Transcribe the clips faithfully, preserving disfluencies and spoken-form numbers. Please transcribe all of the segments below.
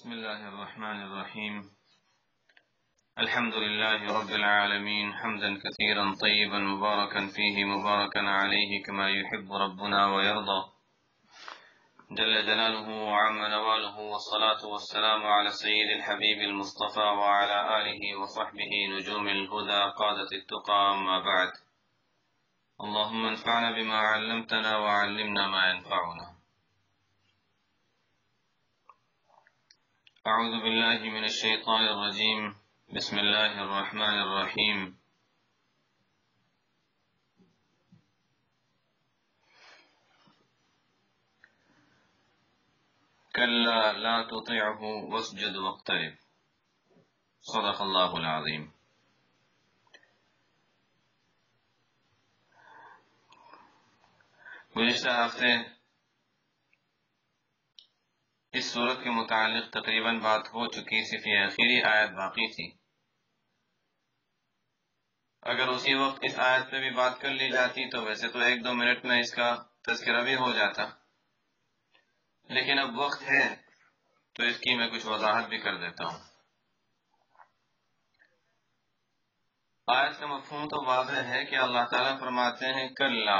بسم الله الرحمن الرحيم. الحمد لله رب العالمين حمدا كثيرا طيبا مباركا فيه مباركا عليه كما يحب ربنا ويرضى جل جلاله وعم نواله، والصلاة والسلام على سيد الحبيب المصطفى وعلى آله وصحبه نجوم الهدى قادة التقى، أما بعد. اللهم انفعنا بما علمتنا وعلمنا ما ينفعنا. اعوذ باللہ من الشیطان الرجیم، بسم اللہ الرحمن الرحیم. کلا لا تطعه واسجد واقترب. صدق اللہ العظیم. گزشتہ ہفتے اس صورت کے متعلق تقریباً بات ہو چکی، صرف یہ آخری آیت باقی تھی. اگر اسی وقت اس آیت پہ بھی بات کر لی جاتی تو ویسے تو ایک دو منٹ میں اس کا تذکرہ بھی ہو جاتا، لیکن اب وقت ہے تو اس کی میں کچھ وضاحت بھی کر دیتا ہوں. آیت کا مفہوم تو واضح ہے کہ اللہ تعالیٰ فرماتے ہیں کلا،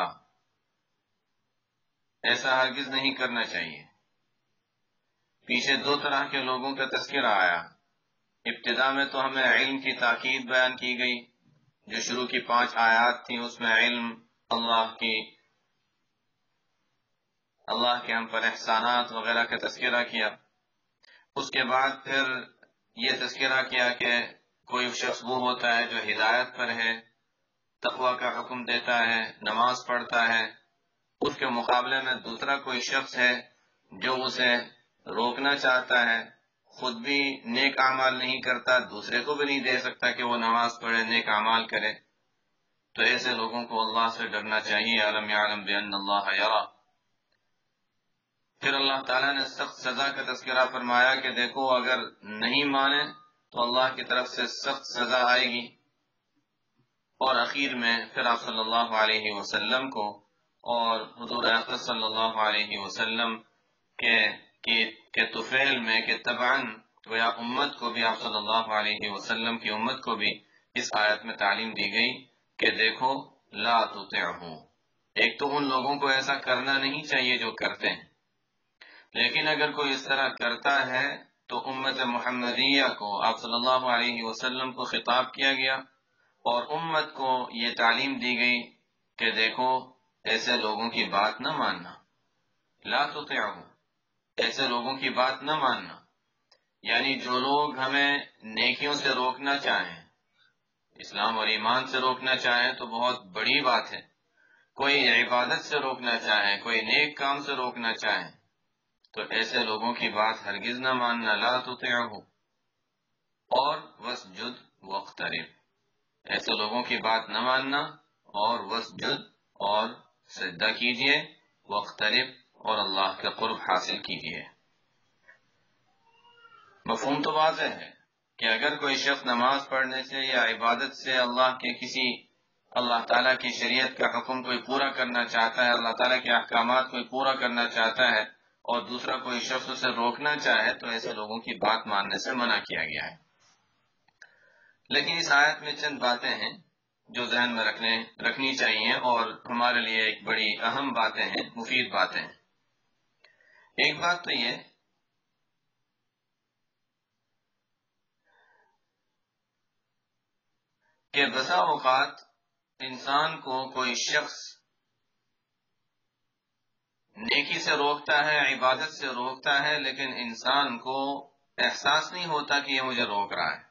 ایسا ہرگز نہیں کرنا چاہیے. پیچھے دو طرح کے لوگوں کا تذکرہ آیا. ابتدا میں تو ہمیں علم کی تاکید بیان کی گئی، جو شروع کی پانچ آیات تھیں اس میں علم، اللہ کی اللہ کے ہم پر احسانات وغیرہ کا تذکرہ کیا. اس کے بعد پھر یہ تذکرہ کیا کہ کوئی شخص وہ ہوتا ہے جو ہدایت پر ہے، تقوی کا حکم دیتا ہے، نماز پڑھتا ہے. اس کے مقابلے میں دوسرا کوئی شخص ہے جو اسے روکنا چاہتا ہے، خود بھی نیک اعمال نہیں کرتا، دوسرے کو بھی نہیں دے سکتا کہ وہ نماز پڑھے، نیک اعمال کرے. تو ایسے لوگوں کو اللہ سے ڈرنا چاہیے. علم یعلم بان اللہ یرا. پھر اللہ تعالیٰ نے سخت سزا کا تذکرہ فرمایا کہ دیکھو اگر نہیں مانے تو اللہ کی طرف سے سخت سزا آئے گی. اور اخیر میں پھر آپ صلی اللہ علیہ وسلم کو اور حضور اقدس صلی اللہ علیہ وسلم کے کے طفیل میں کہ تبعاً گویا امت کو بھی، آپ صلی اللہ علیہ وسلم کی امت کو بھی اس آیت میں تعلیم دی گئی کہ دیکھو لا تطعہ. ایک تو ان لوگوں کو ایسا کرنا نہیں چاہیے جو کرتے ہیں، لیکن اگر کوئی اس طرح کرتا ہے تو امت محمدیہ کو، آپ صلی اللہ علیہ وسلم کو خطاب کیا گیا اور امت کو یہ تعلیم دی گئی کہ دیکھو ایسے لوگوں کی بات نہ ماننا. لا تطعہ، ایسے لوگوں کی بات نہ ماننا. یعنی جو لوگ ہمیں نیکیوں سے روکنا چاہیں، اسلام اور ایمان سے روکنا چاہیں تو بہت بڑی بات ہے. کوئی عبادت سے روکنا چاہے، کوئی نیک کام سے روکنا چاہے تو ایسے لوگوں کی بات ہرگز نہ ماننا. لا تطعہ. اور واسجد واقترب، ایسے لوگوں کی بات نہ ماننا. اور واسجد، اور سجدہ کیجئے، واقترب، اور اللہ کا قرب حاصل کیجئے. مفہوم تو واضح ہے کہ اگر کوئی شخص نماز پڑھنے سے یا عبادت سے اللہ کے کسی اللہ تعالیٰ کی شریعت کا حکم کوئی پورا کرنا چاہتا ہے، اللہ تعالیٰ کے احکامات کوئی پورا کرنا چاہتا ہے اور دوسرا کوئی شخص اسے روکنا چاہے تو ایسے لوگوں کی بات ماننے سے منع کیا گیا ہے. لیکن اس آیت میں چند باتیں ہیں جو ذہن میں رکھنے رکھنی چاہیے اور ہمارے لیے ایک بڑی اہم باتیں ہیں، مفید باتیں ہیں. ایک بات تو یہ کہ بسا اوقات انسان کو کوئی شخص نیکی سے روکتا ہے، عبادت سے روکتا ہے، لیکن انسان کو احساس نہیں ہوتا کہ یہ مجھے روک رہا ہے.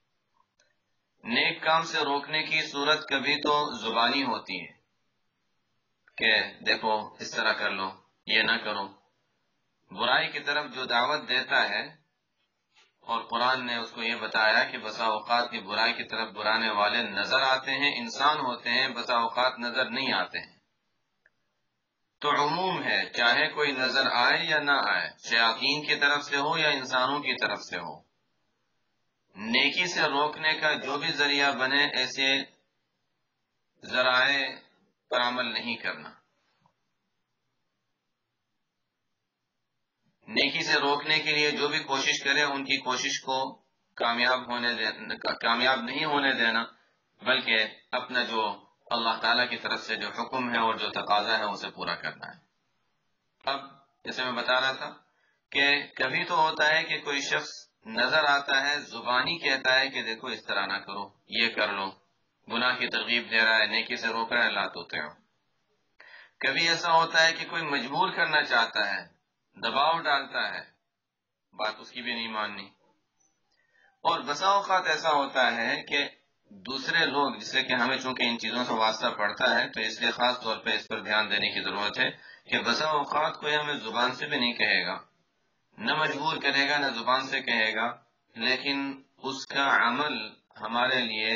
نیک کام سے روکنے کی صورت کبھی تو زبانی ہوتی ہے کہ دیکھو اس طرح کر لو، یہ نہ کرو. برائی کی طرف جو دعوت دیتا ہے، اور قرآن نے اس کو یہ بتایا کہ بسا اوقات کی برائی کی طرف بلانے والے نظر آتے ہیں، انسان ہوتے ہیں، بسا اوقات نظر نہیں آتے ہیں. تو عموم ہے، چاہے کوئی نظر آئے یا نہ آئے، شیاطین کی طرف سے ہو یا انسانوں کی طرف سے ہو، نیکی سے روکنے کا جو بھی ذریعہ بنے ایسے ذرائع پر عمل نہیں کرنا. نیکی سے روکنے کے لیے جو بھی کوشش کرے ان کی کوشش کو کامیاب ہونے دینا کامیاب نہیں ہونے دینا، بلکہ اپنا جو اللہ تعالیٰ کی طرف سے جو حکم ہے اور جو تقاضا ہے اسے پورا کرنا ہے۔ اب جیسے میں بتا رہا تھا کہ کبھی تو ہوتا ہے کہ کوئی شخص نظر آتا ہے، زبانی کہتا ہے کہ دیکھو اس طرح نہ کرو، یہ کر لو، گناہ کی ترغیب دے رہا ہے، نیکی سے روک رہا ہے، لا تطیعوا۔ کبھی ایسا ہوتا ہے کہ کوئی مجبور کرنا چاہتا ہے، دباؤ ڈالتا ہے، بات اس کی بھی نہیں ماننی۔ اور بسا اوقات ایسا ہوتا ہے کہ دوسرے لوگ، جس سے کہ ہمیں چونکہ ان چیزوں سے واسطہ پڑتا ہے تو اس لیے خاص طور پہ اس پر دھیان دینے کی ضرورت ہے کہ بسا اوقات کوئی ہمیں زبان سے بھی نہیں کہے گا، نہ مجبور کرے گا، نہ زبان سے کہے گا، لیکن اس کا عمل ہمارے لیے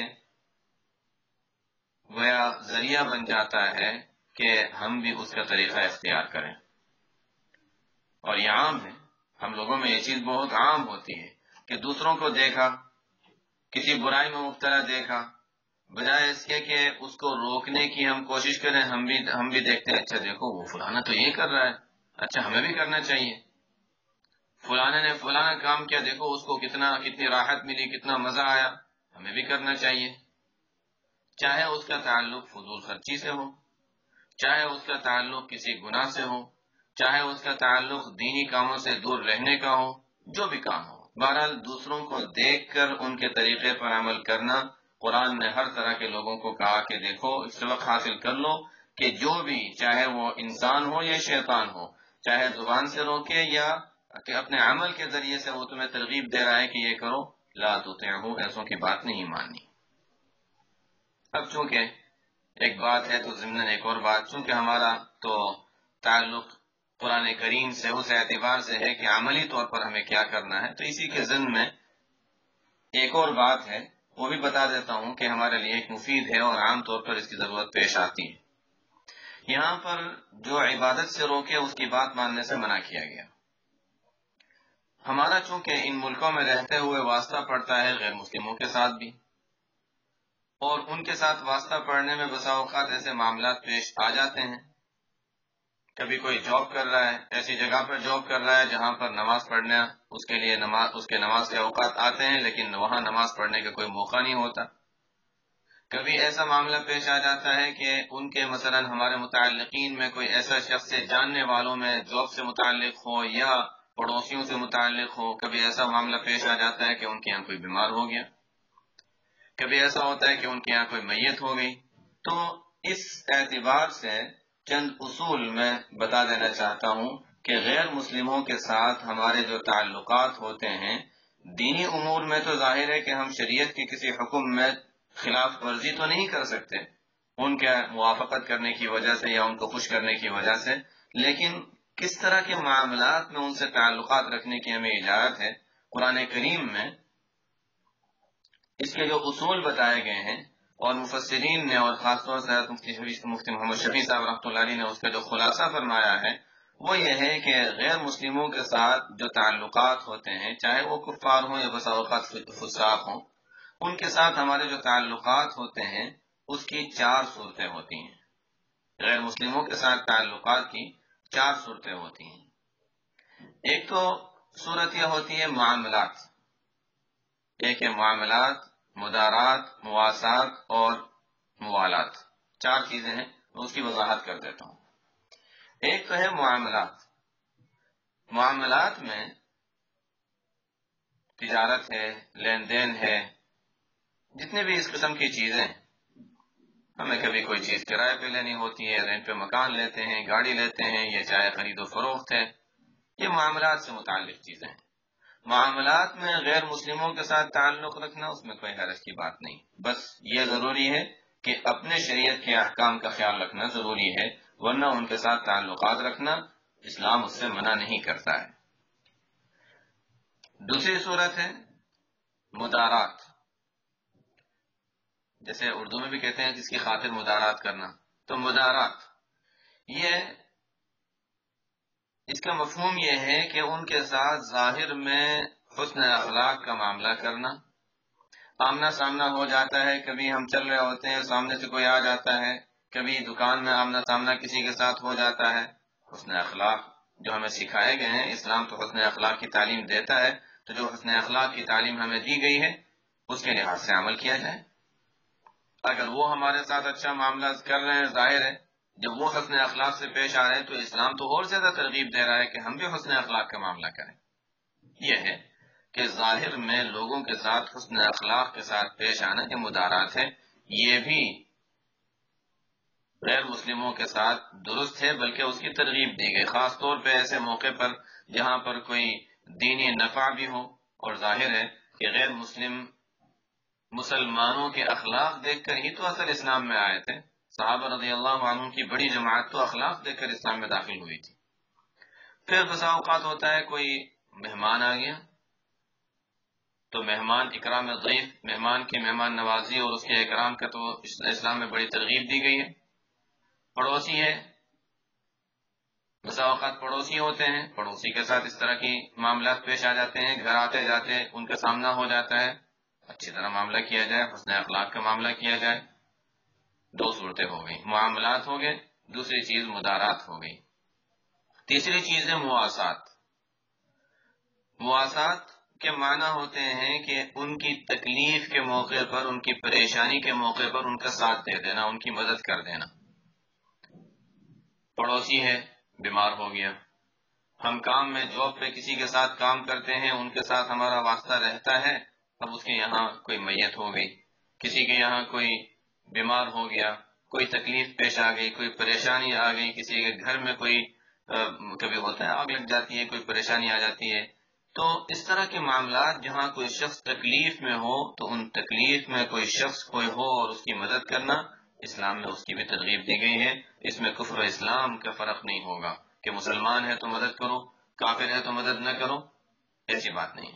گویا ذریعہ بن جاتا ہے کہ ہم بھی اس کا طریقہ اختیار کریں۔ اور یہ عام ہے، ہم لوگوں میں یہ چیز بہت عام ہوتی ہے کہ دوسروں کو دیکھا، کسی برائی میں مبتلا دیکھا، بجائے اس کے کہ اس کو روکنے کی ہم کوشش کریں، ہم بھی ہم بھی دیکھتے ہیں اچھا دیکھو وہ فلانا تو یہ کر رہا ہے، اچھا ہمیں بھی کرنا چاہیے، فلانے نے فلانا کام کیا، دیکھو اس کو کتنا کتنی راحت ملی، کتنا مزہ آیا، ہمیں بھی کرنا چاہیے۔ چاہے اس کا تعلق فضول خرچی سے ہو، چاہے اس کا تعلق کسی گناہ سے ہو، چاہے اس کا تعلق دینی کاموں سے دور رہنے کا ہو، جو بھی کام ہو، بہرحال دوسروں کو دیکھ کر ان کے طریقے پر عمل کرنا۔ قرآن نے ہر طرح کے لوگوں کو کہا کہ دیکھو اس وقت حاصل کر لو کہ جو بھی، چاہے وہ انسان ہو یا شیطان ہو، چاہے زبان سے روکے یا کہ اپنے عمل کے ذریعے سے وہ تمہیں ترغیب دے رہا ہے کہ یہ کرو، لا تطیعوا، ایسوں کی بات نہیں ماننی۔ اب چونکہ ایک بات ہے تو ضمن ایک اور بات، چونکہ ہمارا تو تعلق قرآن کریم سے اس اعتبار سے ہے کہ عملی طور پر ہمیں کیا کرنا ہے، تو اسی کے ضمن میں ایک اور بات ہے، وہ بھی بتا دیتا ہوں کہ ہمارے لیے ایک مفید ہے اور عام طور پر اس کی ضرورت پیش آتی ہے۔ یہاں پر جو عبادت سے روکے اس کی بات ماننے سے منع کیا گیا۔ ہمارا چونکہ ان ملکوں میں رہتے ہوئے واسطہ پڑتا ہے غیر مسلموں کے ساتھ بھی، اور ان کے ساتھ واسطہ پڑنے میں بسا اوقات ایسے معاملات پیش آ جاتے ہیں۔ کبھی کوئی جاب کر رہا ہے، ایسی جگہ پر جاب کر رہا ہے جہاں پر نماز پڑھنا اس کے لیے نماز اس کے نماز کے اوقات آتے ہیں، لیکن وہاں نماز پڑھنے کا کوئی موقع نہیں ہوتا۔ کبھی ایسا معاملہ پیش آ جاتا ہے کہ ان کے مثلا ہمارے متعلقین میں کوئی ایسا شخص سے جاننے والوں میں جاب سے متعلق ہو یا پڑوسیوں سے متعلق ہو، کبھی ایسا معاملہ پیش آ جاتا ہے کہ ان کے یہاں کوئی بیمار ہو گیا، کبھی ایسا ہوتا ہے کہ ان کے یہاں کوئی میت ہو گئی۔ تو اس اعتبار سے چند اصول میں بتا دینا چاہتا ہوں کہ غیر مسلموں کے ساتھ ہمارے جو تعلقات ہوتے ہیں، دینی امور میں تو ظاہر ہے کہ ہم شریعت کے کسی حکم میں خلاف ورزی تو نہیں کر سکتے ان کے موافقت کرنے کی وجہ سے یا ان کو خوش کرنے کی وجہ سے، لیکن کس طرح کے معاملات میں ان سے تعلقات رکھنے کی ہمیں اجازت ہے، قرآن کریم میں اس کے جو اصول بتائے گئے ہیں، اور مفسرین نے اور خاص طور سے مفتی محمد شفیع صاحب رحمۃ اللہ علیہ نے اس کا جو خلاصہ فرمایا ہے وہ یہ ہے کہ غیر مسلموں کے ساتھ جو تعلقات ہوتے ہیں، چاہے وہ کفار ہوں یا بسا اوقات فساق ہوں، ان کے ساتھ ہمارے جو تعلقات ہوتے ہیں اس کی چار صورتیں ہوتی ہیں۔ غیر مسلموں کے ساتھ تعلقات کی چار صورتیں ہوتی ہیں۔ ایک تو صورت یہ ہوتی ہے معاملات، ایک ہے معاملات، مدارات، مواسات اور موالات، چار چیزیں ہیں، میں اس کی وضاحت کر دیتا ہوں۔ ایک تو ہے معاملات۔ معاملات میں تجارت ہے، لین دین ہے، جتنے بھی اس قسم کی چیزیں، ہمیں کبھی کوئی چیز کرائے پہ لینی ہوتی ہے، رینٹ پہ مکان لیتے ہیں، گاڑی لیتے ہیں، یہ چاہے خرید و فروخت ہے، یہ معاملات سے متعلق چیزیں ہیں۔ معاملات میں غیر مسلموں کے ساتھ تعلق رکھنا، اس میں کوئی حرج کی بات نہیں، بس یہ ضروری ہے کہ اپنے شریعت کے احکام کا خیال رکھنا ضروری ہے، ورنہ ان کے ساتھ تعلقات رکھنا اسلام اس سے منع نہیں کرتا ہے۔ دوسری صورت ہے مدارات، جیسے اردو میں بھی کہتے ہیں جس کی خاطر مدارات کرنا، تو مدارات یہ اس کا مفہوم یہ ہے کہ ان کے ساتھ ظاہر میں حسن اخلاق کا معاملہ کرنا، آمنا سامنا ہو جاتا ہے، کبھی ہم چل رہے ہوتے ہیں سامنے سے کوئی آ جاتا ہے، کبھی دکان میں آمنا سامنا کسی کے ساتھ ہو جاتا ہے، حسن اخلاق جو ہمیں سکھائے گئے ہیں. اسلام تو حسن اخلاق کی تعلیم دیتا ہے، تو جو حسن اخلاق کی تعلیم ہمیں دی گئی ہے اس کے لحاظ سے عمل کیا جائے. اگر وہ ہمارے ساتھ اچھا معاملہ کر رہے ہیں، ظاہر ہے جب وہ حسن اخلاق سے پیش آ رہے ہیں تو اسلام تو اور زیادہ ترغیب دے رہا ہے کہ ہم بھی حسن اخلاق کا معاملہ کریں. یہ ہے کہ ظاہر میں لوگوں کے ساتھ حسن اخلاق کے ساتھ پیش آنا یہ مدارات ہے، یہ بھی غیر مسلموں کے ساتھ درست ہے، بلکہ اس کی ترغیب دی گئی، خاص طور پہ ایسے موقع پر جہاں پر کوئی دینی نفع بھی ہو. اور ظاہر ہے کہ غیر مسلم مسلمانوں کے اخلاق دیکھ کر ہی تو اصل اسلام میں آئے تھے. صحابہ رضی اللہ عنہ کی بڑی جماعت تو اخلاق دیکھ کر اسلام میں داخل ہوئی تھی. پھر بسا اوقات ہوتا ہے کوئی مہمان آ گیا تو مہمان اکرام ضیف، مہمان کی مہمان نوازی اور اس کے اکرام کا تو اسلام میں بڑی ترغیب دی گئی ہے. پڑوسی ہے، بسا اوقات پڑوسی ہوتے ہیں، پڑوسی کے ساتھ اس طرح کی معاملات پیش آ جاتے ہیں، گھر آتے جاتے ان کا سامنا ہو جاتا ہے، اچھی طرح معاملہ کیا جائے، حسن اخلاق کا معاملہ کیا جائے. دو صورتیں ہو گئی، معاملات ہو گئے، دوسری چیز مدارات ہو گئی. تیسری چیز ہے مواسات. مواسات کے معنی ہوتے ہیں کہ ان کی تکلیف کے موقع پر، ان کی پریشانی کے موقع پر ان کا ساتھ دے دینا، ان کی مدد کر دینا. پڑوسی ہے، بیمار ہو گیا، ہم کام میں جاب پہ کسی کے ساتھ کام کرتے ہیں، ان کے ساتھ ہمارا واسطہ رہتا ہے. اب اس کے یہاں کوئی میت ہو گئی، کسی کے یہاں کوئی بیمار ہو گیا، کوئی تکلیف پیش آ گئی، کوئی پریشانی آ گئی، کسی کے گھر میں کوئی کبھی ہوتا ہے آگ لگ جاتی ہے، کوئی پریشانی آ جاتی ہے. تو اس طرح کے معاملات جہاں کوئی شخص تکلیف میں ہو تو ان تکلیف میں کوئی شخص کوئی ہو اور اس کی مدد کرنا، اسلام میں اس کی بھی ترغیب دی گئی ہے. اس میں کفر و اسلام کا فرق نہیں ہوگا کہ مسلمان ہے تو مدد کرو، کافر ہے تو مدد نہ کرو، ایسی بات نہیں ہے.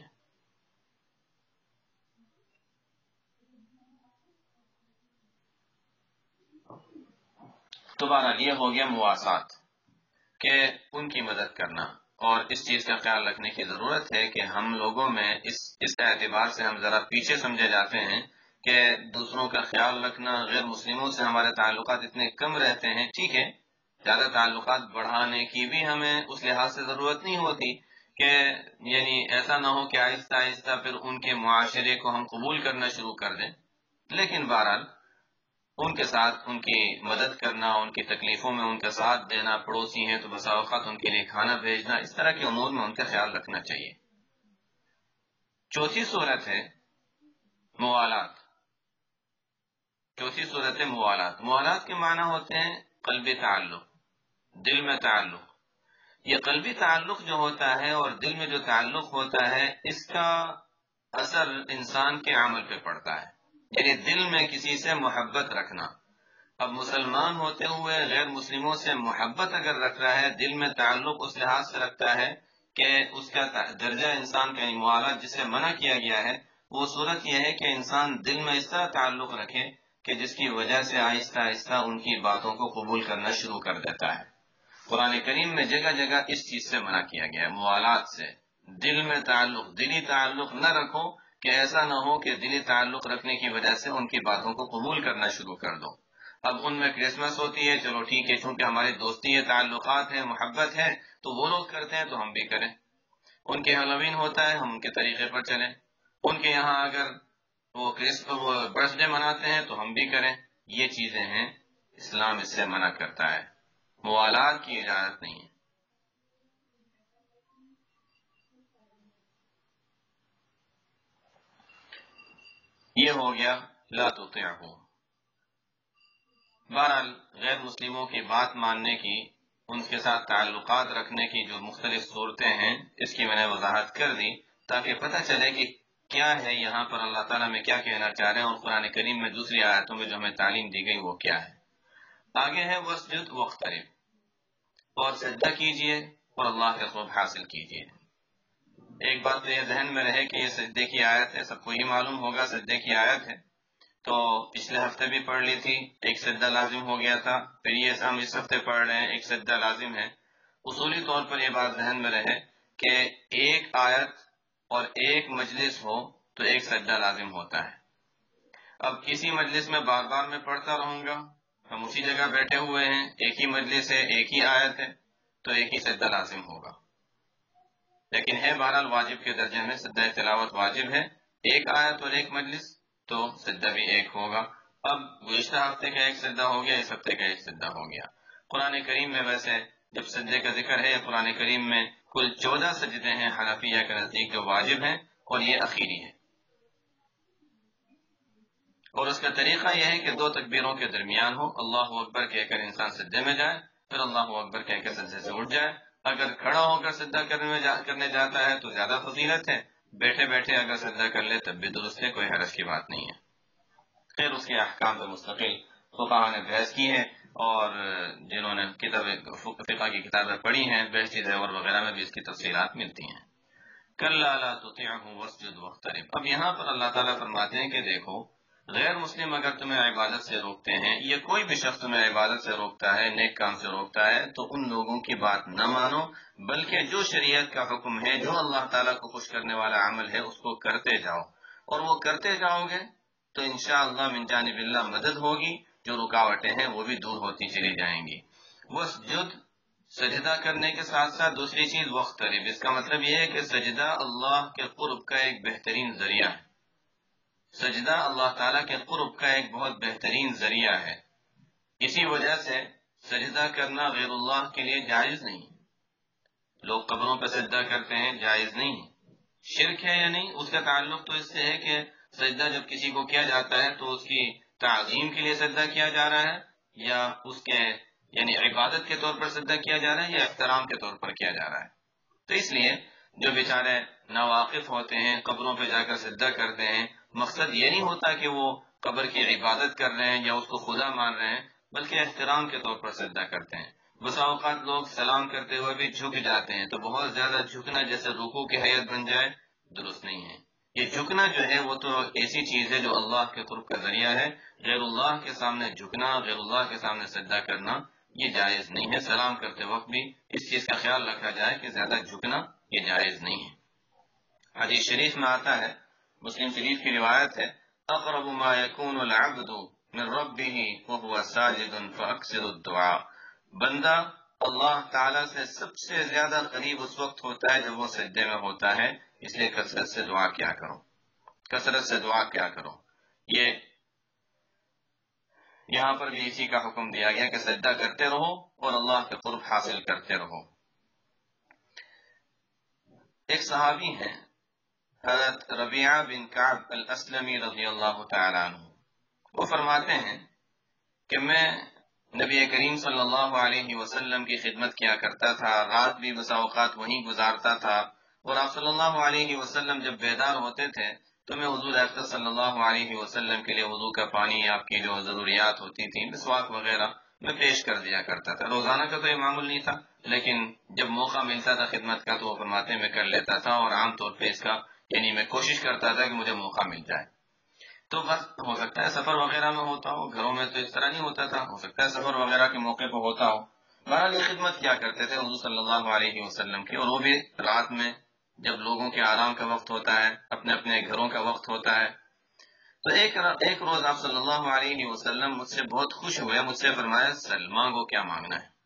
تو بہرحال یہ ہو گیا مواسات کہ ان کی مدد کرنا. اور اس چیز کا خیال رکھنے کی ضرورت ہے کہ ہم لوگوں میں اس اس اعتبار سے ہم ذرا پیچھے سمجھے جاتے ہیں کہ دوسروں کا خیال رکھنا، غیر مسلموں سے ہمارے تعلقات اتنے کم رہتے ہیں. ٹھیک ہے، زیادہ تعلقات بڑھانے کی بھی ہمیں اس لحاظ سے ضرورت نہیں ہوتی کہ یعنی ایسا نہ ہو کہ آہستہ آہستہ پھر ان کے معاشرے کو ہم قبول کرنا شروع کر دیں. لیکن بہرحال ان کے ساتھ ان کی مدد کرنا، ان کی تکلیفوں میں ان کا ساتھ دینا، پڑوسی ہیں تو بسا اوقات ان کے لیے کھانا بھیجنا، اس طرح کے امور میں ان کا خیال رکھنا چاہیے. چوتھی صورت ہے موالات. چوتھی صورت ہے موالات. موالات کے معنی ہوتے ہیں قلبی تعلق، دل میں تعلق. یہ قلبی تعلق جو ہوتا ہے اور دل میں جو تعلق ہوتا ہے، اس کا اثر انسان کے عمل پہ پڑتا ہے. یعنی دل میں کسی سے محبت رکھنا. اب مسلمان ہوتے ہوئے غیر مسلموں سے محبت اگر رکھ رہا ہے، دل میں تعلق اس لحاظ سے رکھتا ہے کہ اس کا درجہ انسان کا موالات جسے منع کیا گیا ہے، وہ صورت یہ ہے کہ انسان دل میں اس طرح تعلق رکھے کہ جس کی وجہ سے آہستہ آہستہ ان کی باتوں کو قبول کرنا شروع کر دیتا ہے. قرآن کریم میں جگہ جگہ اس چیز سے منع کیا گیا ہے، موالات سے. دل میں تعلق، دلی تعلق نہ رکھو کہ ایسا نہ ہو کہ دلی تعلق رکھنے کی وجہ سے ان کی باتوں کو قبول کرنا شروع کر دو. اب ان میں کرسمس ہوتی ہے، چلو ٹھیک ہے، چونکہ ہماری دوستی ہے، تعلقات ہیں، محبت ہے، تو وہ لوگ کرتے ہیں تو ہم بھی کریں. ان کے ہیلووین ہوتا ہے، ہم ان کے طریقے پر چلیں. ان کے یہاں اگر وہ برتھ ڈے مناتے ہیں تو ہم بھی کریں. یہ چیزیں ہیں، اسلام اس سے منع کرتا ہے. موالات کی اجازت نہیں ہے. یہ ہو گیا لا تطیعہ. بہرحال غیر مسلموں کی بات ماننے کی، ان کے ساتھ تعلقات رکھنے کی جو مختلف صورتیں ہیں، اس کی میں نے وضاحت کر دی تاکہ پتہ چلے کہ کیا ہے یہاں پر اللہ تعالیٰ میں کیا کہنا چاہ رہے ہیں، اور قرآن کریم میں دوسری آیتوں میں جو ہمیں تعلیم دی گئی وہ کیا ہے. آگے ہے واسجد واقترب، اور سجدہ کیجئے اور اللہ کے قرب حاصل کیجئے. ایک بات تو یہ ذہن میں رہے کہ یہ سجدے کی آیت ہے، سب کو ہی معلوم ہوگا سجدے کی آیت ہے. تو پچھلے ہفتے بھی پڑھ لی تھی، ایک سجدہ لازم ہو گیا تھا. پھر یہ ہم اس ہفتے پڑھ رہے ہیں، ایک سجدہ لازم ہے. اصولی طور پر یہ بات ذہن میں رہے کہ ایک آیت اور ایک مجلس ہو تو ایک سجدہ لازم ہوتا ہے. اب کسی مجلس میں بار بار میں پڑھتا رہوں گا، ہم اسی جگہ بیٹھے ہوئے ہیں، ایک ہی مجلس ہے، ایک ہی آیت ہے، تو ایک ہی سجدہ لازم ہوگا، لیکن ہے بہرحال واجب کے درجے میں سجدہ تلاوت واجب ہے، ایک آیت اور ایک مجلس تو سجدہ بھی ایک ہوگا۔ اب گزشتہ ہفتے کا ایک سجدہ ہو گیا، اس ہفتے کا ایک سجدہ ہو گیا۔ قرآن کریم میں ویسے جب سجدے کا ذکر ہے، قرآن کریم میں کل چودہ سجدے ہیں حنفیہ کے نزدیک جو واجب ہیں، اور یہ اخیری ہے، اور اس کا طریقہ یہ ہے کہ دو تکبیروں کے درمیان ہو، اللہ اکبر کہہ کر انسان سجدے میں جائے، پھر اللہ اکبر کہہ کر سجدے سے اٹھ جائے۔ اگر کھڑا ہو کر سجدہ کرنے میں جا کرنے جاتا ہے تو زیادہ فضیلت ہے، بیٹھے بیٹھے اگر سجدہ کر لے تب بھی درست ہے، کوئی حرج کی بات نہیں ہے۔ خیر اس کے احکام پر مستقل فقہاء نے بحث کی ہے، اور جنہوں نے کتاب فقہ کی کتابیں پڑھی ہیں، بحثی زیور وغیرہ میں بھی اس کی تفصیلات ملتی ہیں۔ کلا لا تطعه واسجد واقترب۔ اب یہاں پر اللہ تعالیٰ فرماتے ہیں کہ دیکھو، غیر مسلم اگر تمہیں عبادت سے روکتے ہیں، یا کوئی بھی شخص تمہیں عبادت سے روکتا ہے، نیک کام سے روکتا ہے، تو ان لوگوں کی بات نہ مانو، بلکہ جو شریعت کا حکم ہے، جو اللہ تعالیٰ کو خوش کرنے والا عمل ہے، اس کو کرتے جاؤ، اور وہ کرتے جاؤ گے تو انشاءاللہ من جانب اللہ مدد ہوگی، جو رکاوٹیں ہیں وہ بھی دور ہوتی چلی جائیں گی۔ واسجد، سجدہ کرنے کے ساتھ ساتھ دوسری چیز واقترب، اس کا مطلب یہ ہے کہ سجدہ اللہ کے قرب کا ایک بہترین ذریعہ ہے، سجدہ اللہ تعالیٰ کے قرب کا ایک بہت بہترین ذریعہ ہے، اسی وجہ سے سجدہ کرنا غیر اللہ کے لیے جائز نہیں۔ لوگ قبروں پہ سجدہ کرتے ہیں، جائز نہیں۔ شرک ہے یا نہیں، اس کا تعلق تو اس سے ہے کہ سجدہ جب کسی کو کیا جاتا ہے تو اس کی تعظیم کے لیے سجدہ کیا جا رہا ہے، یا اس کے یعنی عبادت کے طور پر سجدہ کیا جا رہا ہے، یا احترام کے طور پر کیا جا رہا ہے۔ تو اس لیے جو بیچارے ناواقف ہوتے ہیں، قبروں پہ جا کر سجدہ کرتے ہیں، مقصد یہ نہیں ہوتا کہ وہ قبر کی عبادت کر رہے ہیں یا اس کو خدا مان رہے ہیں، بلکہ احترام کے طور پر سجدہ کرتے ہیں۔ بسا اوقات لوگ سلام کرتے ہوئے بھی جھک جاتے ہیں، تو بہت زیادہ جھکنا جیسے رکوع کی حیت بن جائے، درست نہیں ہے۔ یہ جھکنا جو ہے وہ تو ایسی چیز ہے جو اللہ کے قرب کا ذریعہ ہے، غیر اللہ کے سامنے جھکنا، غیر اللہ کے سامنے سجدہ کرنا یہ جائز نہیں ہے۔ سلام کرتے وقت بھی اس چیز کا خیال رکھا جائے کہ زیادہ جھکنا یہ جائز نہیں ہے۔ حدیث شریف میں آتا ہے، مسلم شریف کی روایت ہے، اقرب ما يكون العبد من ربه وهو ساجد فاكثر الدعاء۔ بندہ اللہ تعالیٰ سے سب سے زیادہ قریب اس وقت ہوتا ہے جب وہ سجدے میں ہوتا ہے، اس لیے کثرت سے دعا کیا کرو، کثرت سے دعا کیا کرو۔ یہ یہاں پر بھی اسی کا حکم دیا گیا کہ سجدہ کرتے رہو اور اللہ کے قرب حاصل کرتے رہو۔ ایک صحابی ہیں حضرت ربیعہ بن کعب الاسلمی رضی اللہ تعالیٰ عنہ، وہ فرماتے ہیں کہ میں نبی کریم صلی اللہ علیہ وسلم کی خدمت کیا کرتا تھا، رات بھی بسا اوقات وہیں گزارتا تھا، اور آپ صلی اللہ علیہ وسلم جب بیدار ہوتے تھے تو میں حضور اقدس صلی اللہ علیہ وسلم کے لیے وضو کا پانی، آپ کی جو ضروریات ہوتی تھیں، مسواک وغیرہ میں پیش کر دیا کرتا تھا۔ روزانہ کا تو یہ معمول نہیں تھا، لیکن جب موقع ملتا تھا خدمت کا تو وہ فرماتے میں کر لیتا تھا، اور عام طور پہ اس کا یعنی میں کوشش کرتا تھا کہ مجھے موقع مل جائے۔ تو بس ہو سکتا ہے سفر وغیرہ میں ہوتا ہو، گھروں میں تو اس طرح نہیں ہوتا تھا، ہو سکتا ہے سفر وغیرہ کے موقع پہ ہوتا ہو۔ بہرحال یہ خدمت کیا کرتے تھے حضور صلی اللہ علیہ وسلم کی، اور وہ بھی رات میں جب لوگوں کے آرام کا وقت ہوتا ہے، اپنے اپنے گھروں کا وقت ہوتا ہے۔ تو ایک ایک روز آپ صلی اللہ علیہ وسلم مجھ سے بہت خوش ہوئے، مجھ سے فرمایا سل مانگو کیا مانگنا ہے۔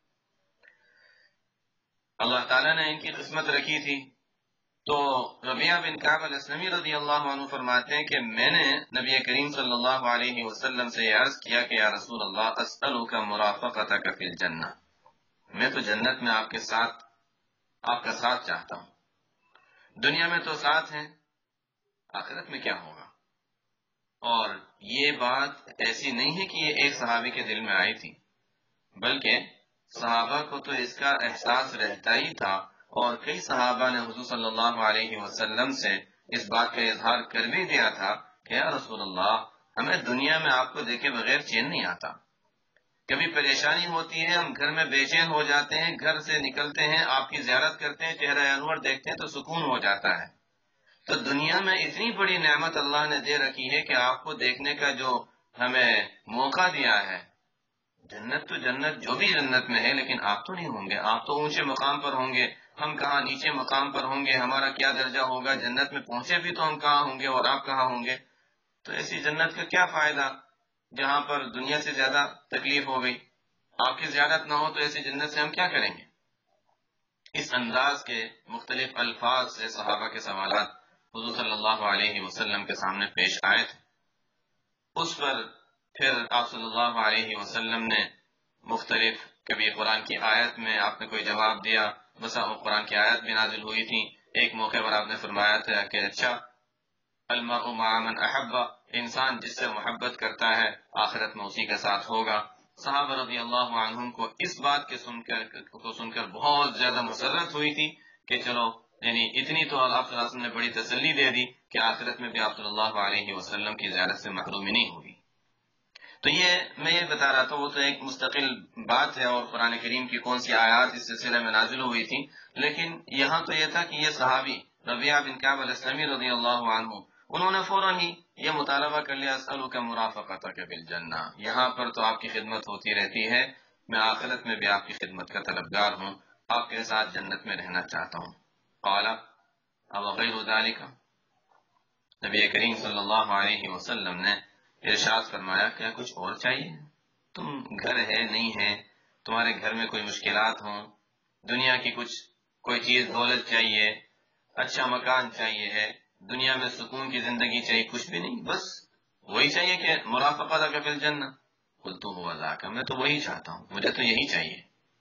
اللہ تعالیٰ نے ان کی قسمت رکھی تھی۔ تو ربیعہ بن کعب الاسلمی رضی اللہ عنہ فرماتے ہیں کہ میں نے نبی کریم صلی اللہ علیہ وسلم سے یہ عرض کیا کہ یا رسول اللہ اسألک مرافقتک فی الجنہ، میں تو جنت میں آپ کے ساتھ آپ کا ساتھ چاہتا ہوں۔ دنیا میں تو ساتھ ہیں، آخرت میں کیا ہوگا؟ اور یہ بات ایسی نہیں ہے کہ یہ ایک صحابی کے دل میں آئی تھی، بلکہ صحابہ کو تو اس کا احساس رہتا ہی تھا، اور کئی صحابہ نے حضور صلی اللہ علیہ وسلم سے اس بات کا اظہار کر بھی دیا تھا کہ یا رسول اللہ ہمیں دنیا میں آپ کو دیکھے بغیر چین نہیں آتا، کبھی پریشانی ہوتی ہے، ہم گھر میں بے چین ہو جاتے ہیں، گھر سے نکلتے ہیں، آپ کی زیارت کرتے ہیں، چہرہ انور دیکھتے ہیں تو سکون ہو جاتا ہے۔ تو دنیا میں اتنی بڑی نعمت اللہ نے دے رکھی ہے کہ آپ کو دیکھنے کا جو ہمیں موقع دیا ہے، جنت تو جنت جو بھی جنت میں ہے، لیکن آپ تو نہیں ہوں گے، آپ تو اونچے مقام پر ہوں گے، ہم کہاں نیچے مقام پر ہوں گے، ہمارا کیا درجہ ہوگا، جنت میں پہنچے بھی تو ہم کہاں ہوں گے اور آپ کہاں ہوں گے۔ تو ایسی جنت کا کیا فائدہ جہاں پر دنیا سے زیادہ تکلیف ہو گئی، آپ کی زیارت نہ ہو تو ایسی جنت سے ہم کیا کریں گے؟ اس انداز کے مختلف الفاظ سے صحابہ کے سوالات حضور صلی اللہ علیہ وسلم کے سامنے پیش آئے تھے. اس پر پھر آپ صلی اللہ علیہ وسلم نے مختلف، کبھی قرآن کی آیت میں آپ نے کوئی جواب دیا، بسا وہ قرآن کی آیت بھی نازل ہوئی تھی. ایک موقع پر آپ نے فرمایا تھا کہ اچھا المرء مع من احب، انسان جس سے محبت کرتا ہے آخرت میں اسی کے ساتھ ہوگا. صحابہ رضی اللہ عنہم کو اس بات کے سن کر کو سن کر بہت زیادہ مسرت ہوئی تھی کہ چلو، یعنی اتنی تو آپ صلی اللہ علیہ وسلم نے بڑی تسلی دے دی کہ آخرت میں بھی آپ صلی اللہ علیہ وسلم کی زیارت سے محرومی نہیں ہوگی. تو یہ میں یہ بتا رہا تھا، وہ تو ایک مستقل بات ہے اور قرآن کریم کی کون سی آیات اس سلسلے میں نازل ہوئی تھی، لیکن یہاں تو یہ تھا کہ یہ صحابی ربیعہ بن کعب الاسلمی رضی اللہ عنہ، انہوں نے فوراً ہی یہ مطالبہ کر لیا، اسألک مرافقتک بالجنہ، یہاں پر تو آپ کی خدمت ہوتی رہتی ہے، میں آخرت میں بھی آپ کی خدمت کا طلبگار ہوں، آپ کے ساتھ جنت میں رہنا چاہتا ہوں. قال اب غیر ذالک، نبی کریم صلی اللہ علیہ وسلم نے ارشاد فرمایا کیا کچھ اور چاہیے؟ تم گھر ہے نہیں ہے، تمہارے گھر میں کوئی مشکلات ہوں، دنیا کی کچھ کوئی چیز دولت چاہیے، اچھا مکان چاہیے ہے، دنیا میں سکون کی زندگی چاہیے، کچھ بھی نہیں، بس وہی چاہیے کہ مرافقتک فی الجنہ؟ قلت هو ذاک، میں تو وہی چاہتا ہوں، مجھے تو یہی چاہیے.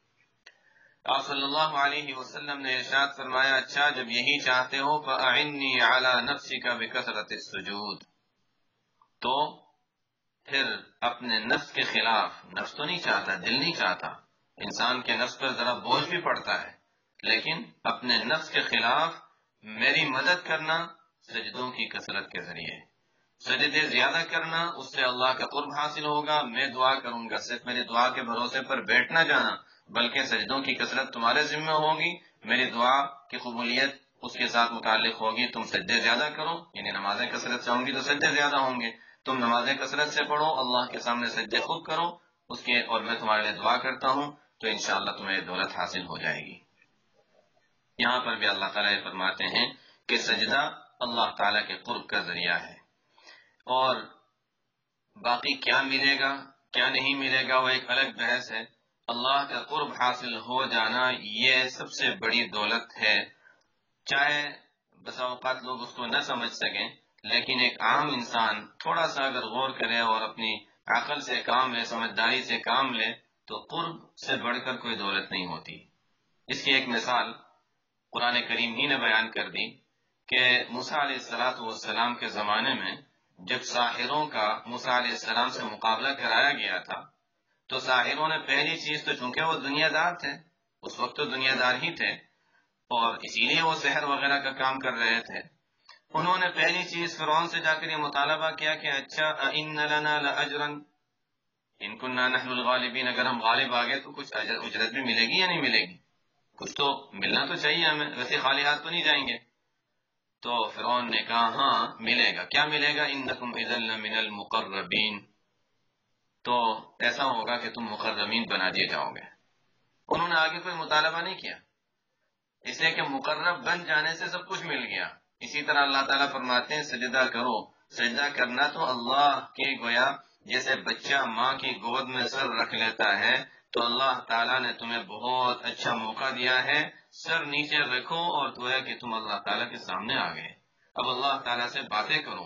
آپ صلی اللہ علیہ وسلم نے ارشاد فرمایا اچھا جب یہی چاہتے ہو فأعنی علی نفسک بکثرۃ السجود، تو پھر اپنے نفس کے خلاف، نفس تو نہیں چاہتا، دل نہیں چاہتا، انسان کے نفس پر ذرا بوجھ بھی پڑتا ہے، لیکن اپنے نفس کے خلاف میری مدد کرنا سجدوں کی کثرت کے ذریعے، سجدے زیادہ کرنا، اس سے اللہ کا قرب حاصل ہوگا. میں دعا کروں گا، صرف میری دعا کے بھروسے پر بیٹھ نہ جانا، بلکہ سجدوں کی کثرت تمہارے ذمہ ہوگی، میری دعا کی قبولیت اس کے ساتھ متعلق ہوگی. تم سجدے زیادہ کرو، یعنی نمازیں کثرت سے ہوں گی تو سجدے زیادہ ہوں گے، تم نمازیں کثرت سے پڑھو، اللہ کے سامنے سجدے خوب کرو اس کے، اور میں تمہارے لیے دعا کرتا ہوں تو انشاءاللہ تمہیں دولت حاصل ہو جائے گی. یہاں پر بھی اللہ تعالیٰ یہ فرماتے ہیں کہ سجدہ اللہ تعالیٰ کے قرب کا ذریعہ ہے، اور باقی کیا ملے گا کیا نہیں ملے گا وہ ایک الگ بحث ہے. اللہ کا قرب حاصل ہو جانا یہ سب سے بڑی دولت ہے، چاہے بسا اوقات لوگ اس کو نہ سمجھ سکیں، لیکن ایک عام انسان تھوڑا سا اگر غور کرے اور اپنی عقل سے کام لے، سمجھداری سے کام لے، تو قرب سے بڑھ کر کوئی دولت نہیں ہوتی. اس کی ایک مثال قرآن کریم ہی نے بیان کر دی کہ موسیٰ علیہ الصلوۃ والسلام کے زمانے میں جب ساحروں کا موسیٰ علیہ السلام سے مقابلہ کرایا گیا تھا تو ساحروں نے پہلی چیز تو، چونکہ وہ دنیا دار تھے، اس وقت تو دنیا دار ہی تھے اور اسی لیے وہ سحر وغیرہ کا کام کر رہے تھے، انہوں نے پہلی چیز فرعون سے جا کر یہ مطالبہ کیا کہ اچھا اِنَّ لَنَا لَأَجْرًا إِن كُنَّا نَحْنُ الْغَالِبِينَ، اگر ہم غالب آ گئے تو کچھ اجرت بھی ملے گی یا نہیں ملے گی، کچھ تو ملنا تو چاہیے ہمیں، ویسے خالی ہاتھ تو نہیں جائیں گے. تو فرعون نے کہا ہاں ملے گا. کیا ملے گا؟ انکم اذا لمن المقربین، تو ایسا ہوگا کہ تم مقربین بنا دیے جاؤ گے. انہوں نے آگے کوئی مطالبہ نہیں کیا، اس لیے کہ مقرب بن جانے سے سب کچھ مل گیا. اسی طرح اللہ تعالیٰ فرماتے ہیں سجدہ کرو، سجدہ کرنا تو اللہ کے گویا جیسے بچہ ماں کی گود میں سر رکھ لیتا ہے، تو اللہ تعالیٰ نے تمہیں بہت اچھا موقع دیا ہے، سر نیچے رکھو اور گویا کہ تم اللہ تعالیٰ کے سامنے آ گئے. اب اللہ تعالیٰ سے باتیں کرو.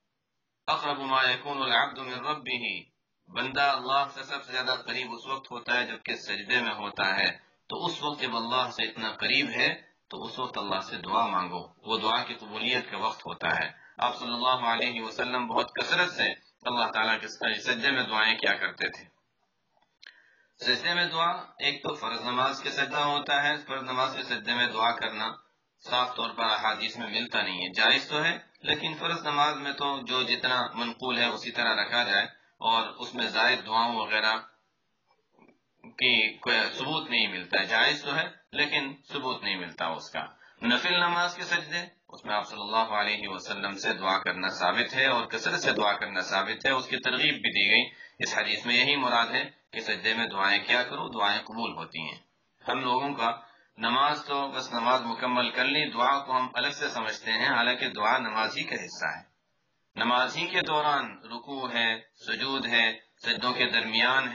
اقرب ما یکون العبد من ربہ، بندہ اللہ سے سب سے زیادہ قریب اس وقت ہوتا ہے جبکہ سجدے میں ہوتا ہے. تو اس وقت جب اللہ سے اتنا قریب ہے تو اس وقت اللہ سے دعا مانگو، وہ دعا کی قبولیت کا وقت ہوتا ہے. آپ صلی اللہ علیہ وسلم بہت کثرت سے اللہ تعالیٰ کے سجدے میں دعائیں کیا کرتے تھے. سجدے میں دعا ایک تو فرض نماز کے سجدہ ہوتا ہے، فرض نماز کے سجدے میں دعا کرنا صاف طور پر احادیث میں ملتا نہیں ہے، جائز تو ہے لیکن فرض نماز میں تو جو جتنا منقول ہے اسی طرح رکھا جائے، اور اس میں زائد دعاؤں وغیرہ کی کوئی ثبوت نہیں ملتا ہے. جائز تو ہے لیکن ثبوت نہیں ملتا اس کا. نفل نماز کے سجدے، اس میں آپ صلی اللہ علیہ وسلم سے دعا کرنا ثابت ہے اور کثرت سے دعا کرنا ثابت ہے، اس کی ترغیب بھی دی گئی. اس حدیث میں یہی مراد ہے کہ سجدے میں دعائیں کیا کرو، دعائیں قبول ہوتی ہیں. ہم لوگوں کا نماز تو بس نماز مکمل کر لی، دعا کو ہم الگ سے سمجھتے ہیں، حالانکہ دعا نماز ہی کا حصہ ہے. نماز ہی کے دوران رکوع ہے، سجود ہے، سجدوں کے درمیان ہے،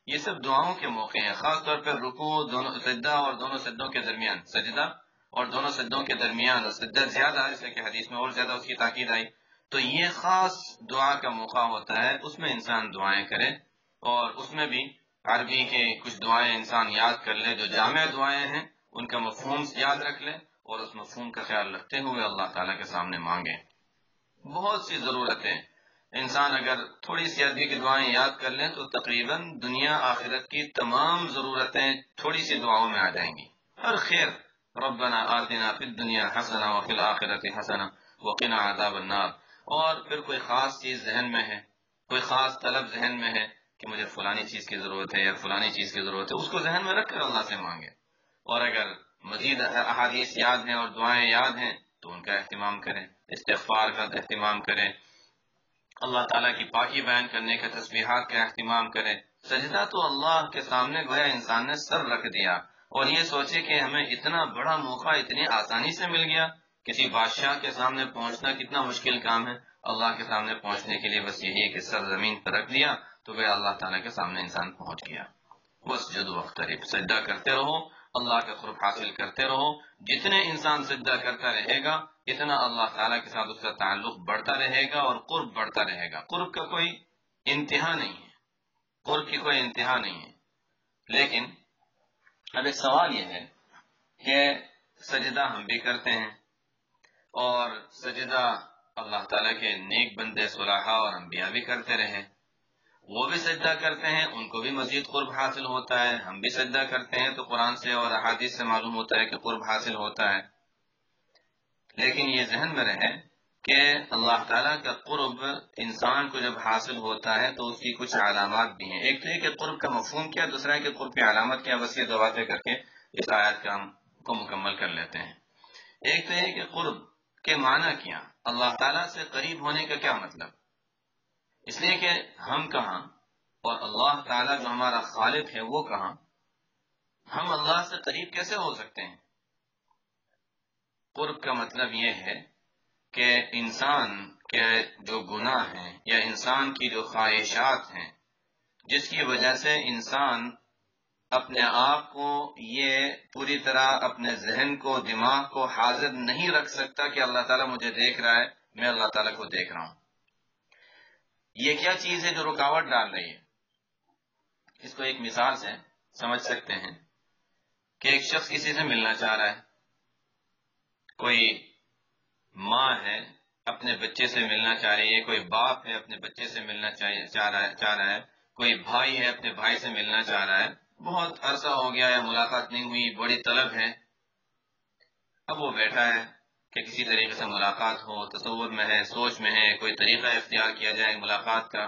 یہ سب دعاؤں کے موقع ہیں، خاص طور پر رکوع، دونوں سجدہ اور دونوں سجدوں کے درمیان، سجدہ اور دونوں سجدوں کے درمیان، اور سجدہ زیادہ ہے جیسے کہ حدیث میں اور زیادہ اس کی تاکید آئی، تو یہ خاص دعا کا موقع ہوتا ہے، اس میں انسان دعائیں کرے، اور اس میں بھی عربی کے کچھ دعائیں انسان یاد کر لے جو جامع دعائیں ہیں، ان کا مفہوم یاد رکھ لے اور اس مفہوم کا خیال رکھتے ہوئے اللہ تعالیٰ کے سامنے مانگے۔ بہت سی ضرورتیں انسان اگر تھوڑی سی عربی کی دعائیں یاد کر لیں تو تقریباً دنیا آخرت کی تمام ضرورتیں تھوڑی سی دعاؤں میں آ جائیں گی۔ ہر خیر، ربنا آتنا فی الدنیا حسنہ وفی الآخرۃ حسنہ وقنا عذاب النار، اور پھر کوئی خاص چیز ذہن میں ہے، کوئی خاص طلب ذہن میں ہے کہ مجھے فلانی چیز کی ضرورت ہے یا فلانی چیز کی ضرورت ہے، اس کو ذہن میں رکھ کر اللہ سے مانگے، اور اگر مزید احادیث یاد ہیں اور دعائیں یاد ہیں تو ان کا اہتمام کریں، استغفار کا اہتمام کریں، اللہ تعالیٰ کی پاکی بیان کرنے کے تسبیحات کا اہتمام کریں۔ سجدہ تو اللہ کے سامنے گویا انسان نے سر رکھ دیا، اور یہ سوچے کہ ہمیں اتنا بڑا موقع اتنی آسانی سے مل گیا۔ کسی بادشاہ کے سامنے پہنچنا کتنا مشکل کام ہے، اللہ کے سامنے پہنچنے کے لیے بس یہی ہے کہ سر زمین پر رکھ دیا تو گویا اللہ تعالیٰ کے سامنے انسان پہنچ گیا۔ بس جد وقترب، سجدہ کرتے رہو، اللہ کا قرب حاصل کرتے رہو، جتنے انسان سجدہ کرتا رہے گا اتنا اللہ تعالیٰ کے ساتھ اس کا تعلق بڑھتا رہے گا اور قرب بڑھتا رہے گا۔ قرب کا کوئی انتہا نہیں ہے، قرب کی کوئی انتہا نہیں ہے۔ لیکن اب ایک سوال یہ ہے کہ سجدہ ہم بھی کرتے ہیں، اور سجدہ اللہ تعالیٰ کے نیک بندے صلاحہ اور انبیاء بھی کرتے رہے، وہ بھی سجدہ کرتے ہیں، ان کو بھی مزید قرب حاصل ہوتا ہے، ہم بھی سجدہ کرتے ہیں تو قرآن سے اور احادیث سے معلوم ہوتا ہے کہ قرب حاصل ہوتا ہے۔ لیکن یہ ذہن میں رہے کہ اللہ تعالیٰ کا قرب انسان کو جب حاصل ہوتا ہے تو اس کی کچھ علامات بھی ہیں۔ ایک تو یہ کہ قرب کا مفہوم کیا، دوسرا ہے کہ قرب کی علامت کیا، بس یہ دو باتیں کر کے اس آیت کا ہم کو مکمل کر لیتے ہیں۔ ایک تو یہ کہ قرب کے معنی کیا، اللہ تعالیٰ سے قریب ہونے کا کیا مطلب، اس لیے کہ ہم کہاں اور اللہ تعالیٰ جو ہمارا خالق ہے وہ کہاں، ہم اللہ سے قریب کیسے ہو سکتے ہیں؟ قرب کا مطلب یہ ہے کہ انسان کے جو گناہ ہیں یا انسان کی جو خواہشات ہیں جس کی وجہ سے انسان اپنے آپ کو یہ پوری طرح اپنے ذہن کو، دماغ کو حاضر نہیں رکھ سکتا کہ اللہ تعالیٰ مجھے دیکھ رہا ہے، میں اللہ تعالیٰ کو دیکھ رہا ہوں۔ یہ کیا چیز ہے جو رکاوٹ ڈال رہی ہے؟ اس کو ایک مثال سے سمجھ سکتے ہیں کہ ایک شخص کسی سے ملنا چاہ رہا ہے، کوئی ماں ہے اپنے بچے سے ملنا چاہ رہی ہے، کوئی باپ ہے اپنے بچے سے ملنا چاہ رہا ہے، کوئی بھائی ہے اپنے بھائی سے ملنا چاہ رہا ہے، بہت عرصہ ہو گیا ہے ملاقات نہیں ہوئی، بڑی طلب ہے، اب وہ بیٹھا ہے کہ کسی طریقے سے ملاقات ہو، تصور میں ہے، سوچ میں ہے، کوئی طریقہ اختیار کیا جائے ملاقات کا،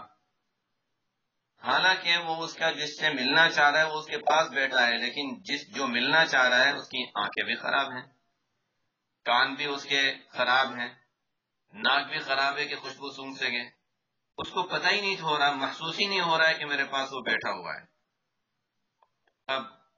حالانکہ وہ اس کا جس سے ملنا چاہ رہا ہے وہ اس کے پاس بیٹھا ہے، لیکن جس جو ملنا چاہ رہا ہے اس کی آنکھیں بھی خراب ہیں، کان بھی اس کے خراب ہیں، ناک بھی خراب ہے کہ خوشبو سونگھ سکے، اس کو پتہ ہی نہیں ہو رہا، محسوس ہی نہیں ہو رہا ہے کہ میرے پاس وہ بیٹھا ہوا ہے۔ اب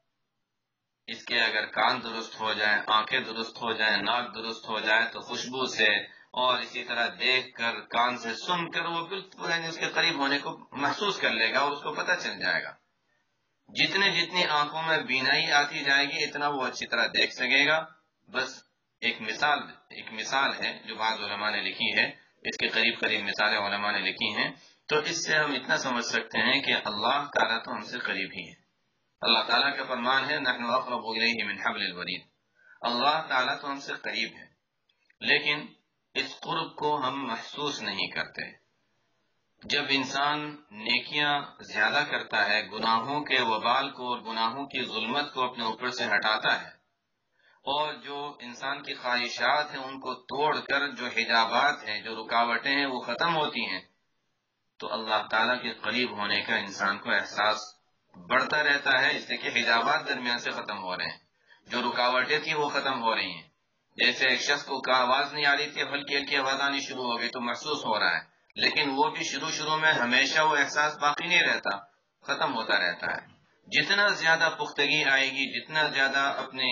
اس کے اگر کان درست ہو جائیں، آنکھیں درست ہو جائیں، ناک درست ہو جائے تو خوشبو سے اور اسی طرح دیکھ کر، کان سے سن کر وہ بالکل اس کے قریب ہونے کو محسوس کر لے گا اور اس کو پتہ چل جائے گا۔ جتنے جتنی آنکھوں میں بینائی آتی جائے گی اتنا وہ اچھی طرح دیکھ سکے گا۔ بس ایک مثال ایک مثال ہے جو بعض علماء نے لکھی ہے، اس کے قریب قریب مثالیں علماء نے لکھی ہیں، تو اس سے ہم اتنا سمجھ سکتے ہیں کہ اللہ تعالیٰ تو ہم سے قریب ہی ہے۔ اللہ تعالیٰ کا فرمان ہے نحن اقرب الیہ من حبل الورید، اللہ تعالیٰ تو ہم سے قریب ہے، لیکن اس قرب کو ہم محسوس نہیں کرتے۔ جب انسان نیکیاں زیادہ کرتا ہے، گناہوں کے وبال کو اور گناہوں کی ظلمت کو اپنے اوپر سے ہٹاتا ہے، اور جو انسان کی خواہشات ہیں ان کو توڑ کر جو حجابات ہیں، جو رکاوٹیں ہیں وہ ختم ہوتی ہیں، تو اللہ تعالیٰ کے قریب ہونے کا انسان کو احساس بڑھتا رہتا ہے، اس لیے کہ حجابات درمیان سے ختم ہو رہے ہیں، جو رکاوٹیں تھیں وہ ختم ہو رہی ہیں۔ جیسے ایک شخص کو آواز نہیں آ رہی تھی، ہلکی ہلکی آواز آنی شروع ہو گئی تو محسوس ہو رہا ہے، لیکن وہ بھی شروع شروع میں ہمیشہ وہ احساس باقی نہیں رہتا، ختم ہوتا رہتا ہے۔ جتنا زیادہ پختگی آئے گی، جتنا زیادہ اپنے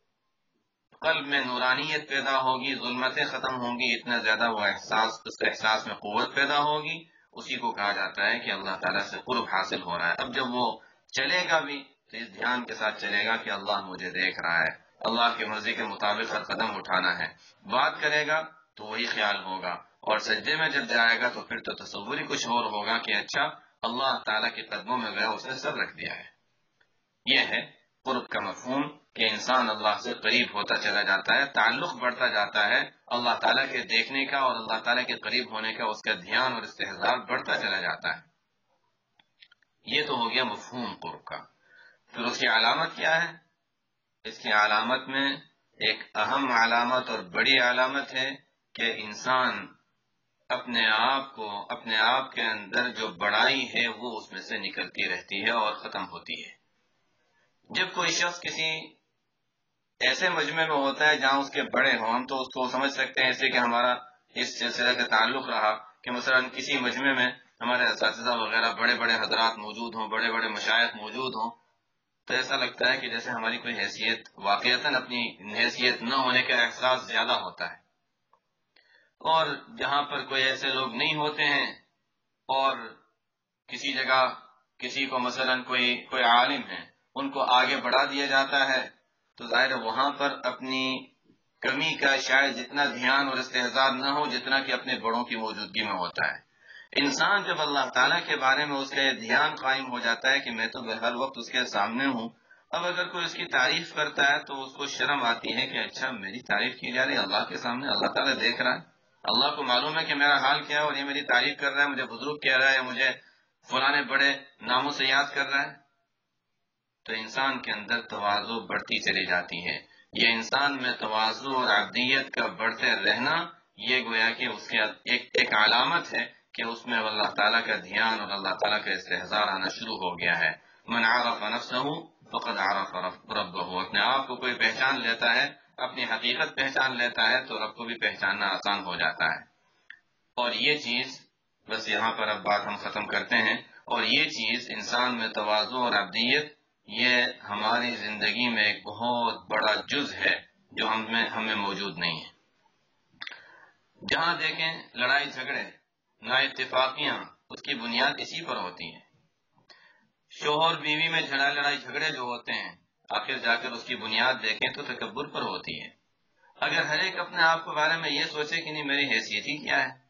قلب میں نورانیت پیدا ہوگی، ظلمتیں ختم ہوں گی، اتنا زیادہ وہ احساس اس احساس میں قوت پیدا ہوگی، اسی کو کہا جاتا ہے کہ اللہ تعالیٰ سے قرب حاصل ہو رہا ہے۔ اب جب وہ چلے گا بھی تو اس دھیان کے ساتھ چلے گا کہ اللہ مجھے دیکھ رہا ہے، اللہ کی مرضی کے مطابق ہر قدم اٹھانا ہے۔ بات کرے گا تو وہی خیال ہوگا، اور سجدے میں جب جائے گا تو پھر تو تصور ہی کچھ اور ہوگا کہ اچھا اللہ تعالیٰ کے قدموں میں گیا، اس نے سر رکھ دیا ہے۔ یہ ہے قرب کا مفہوم کہ انسان اللہ سے قریب ہوتا چلا جاتا ہے، تعلق بڑھتا جاتا ہے اللہ تعالیٰ کے دیکھنے کا، اور اللہ تعالیٰ کے قریب ہونے کا اس کا دھیان اور استحضار بڑھتا چلا جاتا ہے۔ یہ تو ہو گیا مفہوم قرب کا۔ پھر اس کی علامت کیا ہے؟ اس کی علامت میں ایک اہم علامت اور بڑی علامت ہے کہ انسان اپنے آپ کو، اپنے آپ کے اندر جو بڑائی ہے وہ اس میں سے نکلتی رہتی ہے اور ختم ہوتی ہے۔ جب کوئی شخص کسی ایسے مجمع میں ہوتا ہے جہاں اس کے بڑے ہوں، ہم تو اس کو سمجھ سکتے ہیں ایسے کہ ہمارا اس سلسلے کا تعلق رہا کہ مثلا کسی مجمع میں ہمارے اساتذہ وغیرہ بڑے بڑے حضرات موجود ہوں، بڑے بڑے مشائخ موجود ہوں، تو ایسا لگتا ہے کہ جیسے ہماری کوئی حیثیت، واقعتاً اپنی حیثیت نہ ہونے کا احساس زیادہ ہوتا ہے۔ اور جہاں پر کوئی ایسے لوگ نہیں ہوتے ہیں اور کسی جگہ کسی کو مثلا کوئی کوئی عالم ہے، ان کو آگے بڑھا دیا جاتا ہے، تو ظاہر وہاں پر اپنی کمی کا شاید جتنا دھیان اور استحضار نہ ہو جتنا کہ اپنے بڑوں کی موجودگی میں ہوتا ہے۔ انسان جب اللہ تعالیٰ کے بارے میں اس کا یہ دھیان قائم ہو جاتا ہے کہ میں تو ہر وقت اس کے سامنے ہوں، اب اگر کوئی اس کی تعریف کرتا ہے تو اس کو شرم آتی ہے کہ اچھا میری تعریف کی جا رہی ہے اللہ کے سامنے، اللہ تعالیٰ دیکھ رہا ہے، اللہ کو معلوم ہے کہ میرا حال کیا ہے اور یہ میری تعریف کر رہا ہے، مجھے بزرگ کہہ رہا ہے، مجھے فلانے بڑے ناموں سے یاد کر رہا ہے۔ تو انسان کے اندر تواضع بڑھتی چلی جاتی ہے۔ یہ انسان میں تواضع اور عبدیت کا بڑھتے رہنا، یہ گویا کہ اس کے ایک ایک علامت ہے کہ اس میں اللہ تعالیٰ کا دھیان اور اللہ تعالیٰ کا استحضار آنا شروع ہو گیا ہے۔ من عرف نفسہ فقد عرف ربہ، اپنے آپ کو کوئی پہچان لیتا ہے، اپنی حقیقت پہچان لیتا ہے تو رب کو بھی پہچاننا آسان ہو جاتا ہے۔ اور یہ چیز، بس یہاں پر اب بات ہم ختم کرتے ہیں، اور یہ چیز انسان میں تواضع اور عبدیت، یہ ہماری زندگی میں ایک بہت بڑا جز ہے جو ہم میں ہمیں موجود نہیں ہے۔ جہاں دیکھیں لڑائی جھگڑے، نا اتفاقیاں، اس کی بنیاد اسی پر ہوتی ہیں۔ شوہر بیوی میں جھڑا لڑائی جھگڑے جو ہوتے ہیں، آخر جا کر اس کی بنیاد دیکھیں تو تکبر پر ہوتی ہے۔ اگر ہر ایک اپنے آپ کے بارے میں یہ سوچے کہ نہیں میری حیثیت ہی کیا ہے،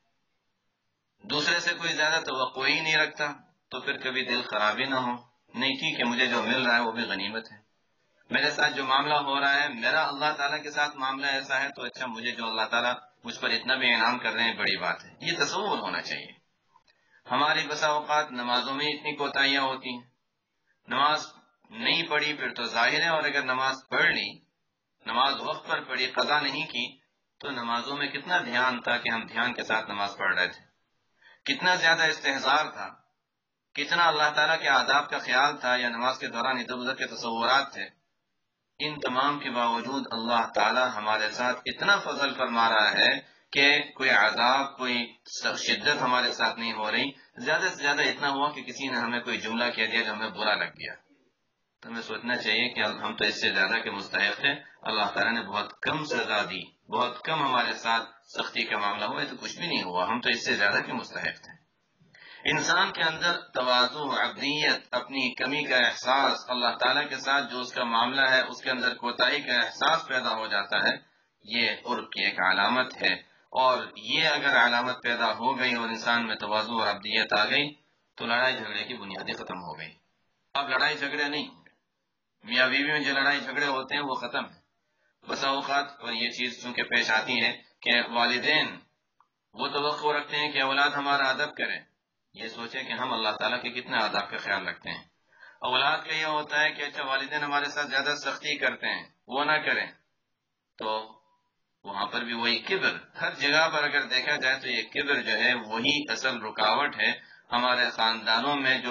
دوسرے سے کوئی زیادہ توقع ہی نہیں رکھتا، تو پھر کبھی دل خرابی نہ ہو، نہیں ٹھیک ہے مجھے جو مل رہا ہے وہ بھی غنیمت ہے، میرے ساتھ جو معاملہ ہو رہا ہے، میرا اللہ تعالیٰ کے ساتھ معاملہ ایسا ہے تو اچھا مجھے جو اللہ تعالیٰ مجھ پر اتنا بھی انعام کر رہے ہیں بڑی بات ہے، یہ تصور ہونا چاہیے۔ ہماری بسا اوقات نمازوں میں اتنی کوتاہیاں ہوتی ہیں، نماز نہیں پڑھی پھر تو ظاہر ہے، اور اگر نماز پڑھ لی، نماز وقت پر پڑھی، قضا نہیں کی، تو نمازوں میں کتنا دھیان تھا کہ ہم دھیان کے ساتھ نماز پڑھ رہے تھے، کتنا زیادہ استحضار تھا، کتنا اللہ تعالیٰ کے آداب کا خیال تھا، یا نماز کے دوران ادھر ادھر کے تصورات تھے۔ ان تمام کے باوجود اللہ تعالیٰ ہمارے ساتھ اتنا فضل فرما رہا ہے کہ کوئی عذاب، کوئی شدت ہمارے ساتھ نہیں ہو رہی، زیادہ سے زیادہ اتنا ہوا کہ کسی نے ہمیں کوئی جملہ کہہ دیا جو ہمیں برا لگ گیا، تو ہمیں سوچنا چاہیے کہ ہم تو اس سے زیادہ کے مستحق ہیں، اللہ تعالیٰ نے بہت کم سزا دی، بہت کم ہمارے ساتھ سختی کا معاملہ ہوا ہے، تو کچھ بھی نہیں ہوا، ہم تو اس سے زیادہ کے مستحق تھے۔ انسان کے اندر تواضع، عبدیت، اپنی کمی کا احساس، اللہ تعالیٰ کے ساتھ جو اس کا معاملہ ہے اس کے اندر کوتاہی کا احساس پیدا ہو جاتا ہے، یہ قرب کی ایک علامت ہے۔ اور یہ اگر علامت پیدا ہو گئی اور انسان میں تواضع اور عبدیت آ گئی تو لڑائی جھگڑے کی بنیادیں ختم ہو گئی۔ اب لڑائی جھگڑے نہیں، میاں بیوی میں جو لڑائی جھگڑے ہوتے ہیں وہ ختم ہے۔ بسا اوقات اور یہ چیز چونکہ پیش آتی ہے کہ والدین وہ توقع رکھتے ہیں کہ اولاد ہمارا ادب کرے، یہ سوچیں کہ ہم اللہ تعالیٰ کے کتنے آداب کا خیال رکھتے ہیں۔ اولاد کا یہ ہوتا ہے کہ اچھا والدین ہمارے ساتھ زیادہ سختی کرتے ہیں، وہ نہ کریں، تو وہاں پر بھی وہی کبر، ہر جگہ پر اگر دیکھا جائے تو یہ کبر جو ہے وہی اصل رکاوٹ ہے۔ ہمارے خاندانوں میں جو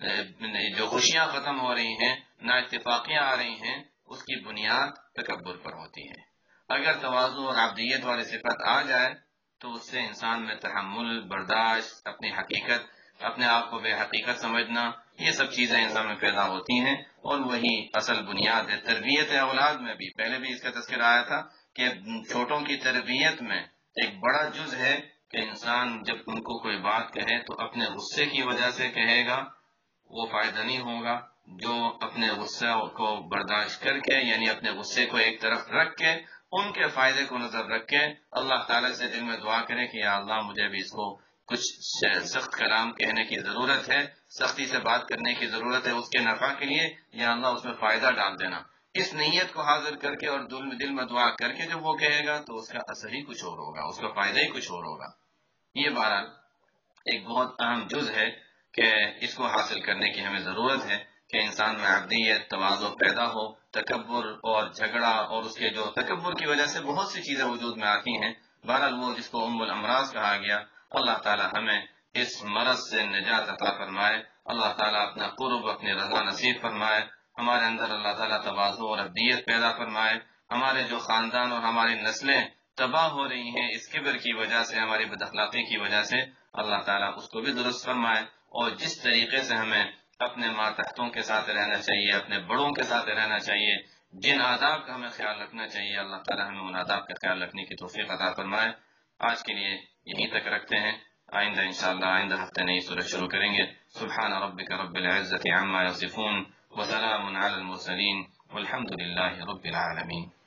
جو خوشیاں ختم ہو رہی ہیں، نا اتفاقیاں آ رہی ہیں، اس کی بنیاد تکبر پر ہوتی ہے۔ اگر تواضع اور عبدیت والی صفت آ جائے تو اس سے انسان میں تحمل، برداشت، اپنی حقیقت، اپنے آپ کو بے حقیقت سمجھنا، یہ سب چیزیں انسان میں پیدا ہوتی ہیں، اور وہی اصل بنیاد ہے۔ تربیت اولاد میں بھی پہلے بھی اس کا تذکرہ آیا تھا کہ چھوٹوں کی تربیت میں ایک بڑا جز ہے کہ انسان جب ان کو کوئی بات کہے تو اپنے غصے کی وجہ سے کہے گا، وہ فائدہ نہیں ہوگا، جو اپنے غصے کو برداشت کر کے، یعنی اپنے غصے کو ایک طرف رکھ کے ان کے فائدے کو نظر رکھ کے اللہ تعالیٰ سے دل میں دعا کرے کہ یا اللہ مجھے بھی اس کو کچھ سخت کلام کہنے کی ضرورت ہے، سختی سے بات کرنے کی ضرورت ہے اس کے نفع کے لیے، یا اللہ اس میں فائدہ ڈال دینا، اس نیت کو حاضر کر کے اور دل میں دعا کر کے جب وہ کہے گا تو اس کا اثر ہی کچھ اور ہوگا، اس کا فائدہ ہی کچھ اور ہوگا۔ یہ بہرحال ایک بہت اہم جز ہے کہ اس کو حاصل کرنے کی ہمیں ضرورت ہے کہ انسان میں عبدیت، تواضع پیدا ہو۔ تکبر اور جھگڑا اور اس کے جو تکبر کی وجہ سے بہت سی چیزیں وجود میں آتی ہیں، بہرحال وہ جس کو ام الامراض کہا گیا، اللہ تعالی ہمیں اس مرض سے نجات عطا فرمائے، اللہ تعالیٰ اپنا قرب، اپنی رضا نصیب فرمائے، ہمارے اندر اللہ تعالیٰ تواضع اور ابدیت پیدا فرمائے، ہمارے جو خاندان اور ہماری نسلیں تباہ ہو رہی ہیں اس کبر کی وجہ سے، ہماری بد اخلاقی کی وجہ سے، اللہ تعالیٰ اس کو بھی درست فرمائے، اور جس طریقے سے ہمیں اپنے ماتحتوں کے ساتھ رہنا چاہیے، اپنے بڑوں کے ساتھ رہنا چاہیے، جن آداب کا ہمیں خیال رکھنا چاہیے، اللہ تعالیٰ ہمیں ان آداب کا خیال رکھنے کی توفیق عطا فرمائے۔ آج کے لیے یہیں تک رکھتے ہیں، آئندہ انشاءاللہ آئندہ ہفتے نئی سورت شروع کریں گے۔ سبحان ربک رب العزت عما یصفون وسلام علی المرسلین والحمد للہ رب العالمین۔